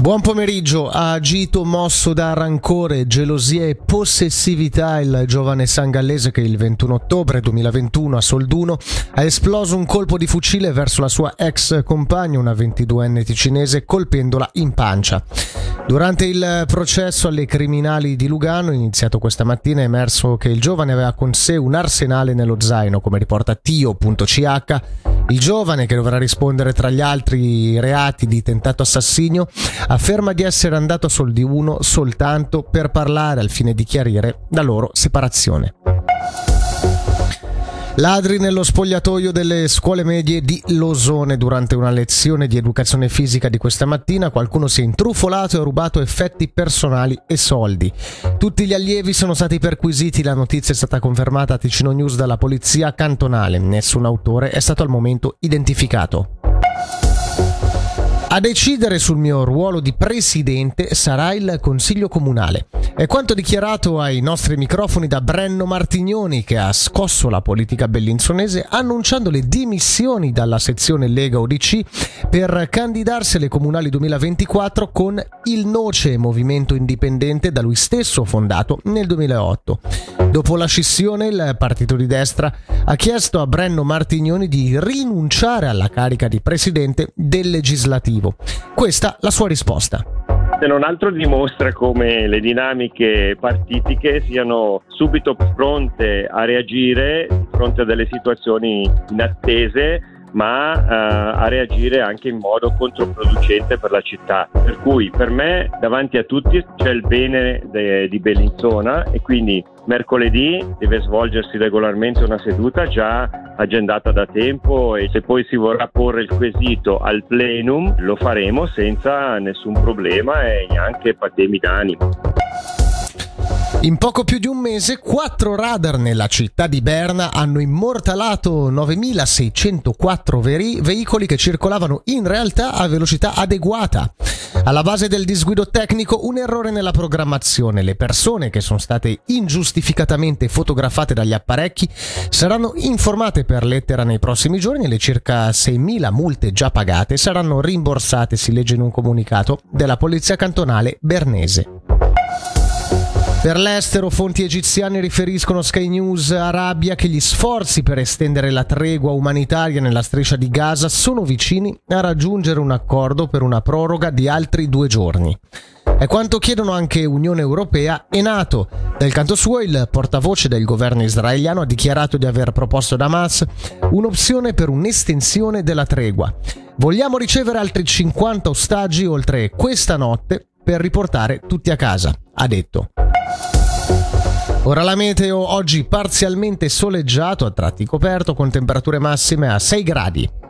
Buon pomeriggio. Ha agito mosso da rancore, gelosia e possessività il giovane sangallese che il 21 ottobre 2021 a Solduno ha esploso un colpo di fucile verso la sua ex compagna, una 22enne ticinese, colpendola in pancia. Durante il processo alle criminali di Lugano, iniziato questa mattina, è emerso che il giovane aveva con sé un arsenale nello zaino, come riporta Tio.ch. Il giovane, che dovrà rispondere tra gli altri reati di tentato assassinio, afferma di essere andato a Solduno soltanto per parlare al fine di chiarire la loro separazione. Ladri nello spogliatoio delle scuole medie di Losone. Durante una lezione di educazione fisica di questa mattina qualcuno si è intrufolato e ha rubato effetti personali e soldi. Tutti gli allievi sono stati perquisiti. La notizia è stata confermata a Ticino News dalla polizia cantonale. Nessun autore è stato al momento identificato. A decidere sul mio ruolo di presidente sarà il Consiglio Comunale. È quanto dichiarato ai nostri microfoni da Brenno Martignoni, che ha scosso la politica bellinzonese annunciando le dimissioni dalla sezione Lega UDC per candidarsi alle comunali 2024 con il Noce, movimento indipendente da lui stesso fondato nel 2008. Dopo la scissione, il partito di destra ha chiesto a Brenno Martignoni di rinunciare alla carica di presidente del legislativo. Questa la sua risposta. Se non altro dimostra come le dinamiche partitiche siano subito pronte a reagire di fronte a delle situazioni inattese, ma a reagire anche in modo controproducente per la città. Per cui per me davanti a tutti c'è il bene di Bellinzona e quindi mercoledì deve svolgersi regolarmente una seduta già agendata da tempo, e se poi si vorrà porre il quesito al plenum lo faremo senza nessun problema e neanche patemi d'animo. In poco più di un mese, 4 radar nella città di Berna hanno immortalato 9.604 veicoli che circolavano in realtà a velocità adeguata. Alla base del disguido tecnico, un errore nella programmazione. Le persone che sono state ingiustificatamente fotografate dagli apparecchi saranno informate per lettera nei prossimi giorni e le circa 6.000 multe già pagate saranno rimborsate, si legge in un comunicato della Polizia Cantonale Bernese. Per l'estero, fonti egiziane riferiscono a Sky News Arabia che gli sforzi per estendere la tregua umanitaria nella striscia di Gaza sono vicini a raggiungere un accordo per una proroga di altri 2 giorni. È quanto chiedono anche Unione Europea e NATO. Dal canto suo, il portavoce del governo israeliano ha dichiarato di aver proposto ad Hamas un'opzione per un'estensione della tregua. Vogliamo ricevere altri 50 ostaggi oltre questa notte per riportare tutti a casa, ha detto. Ora la meteo: oggi parzialmente soleggiato, a tratti coperto, con temperature massime a 6 gradi.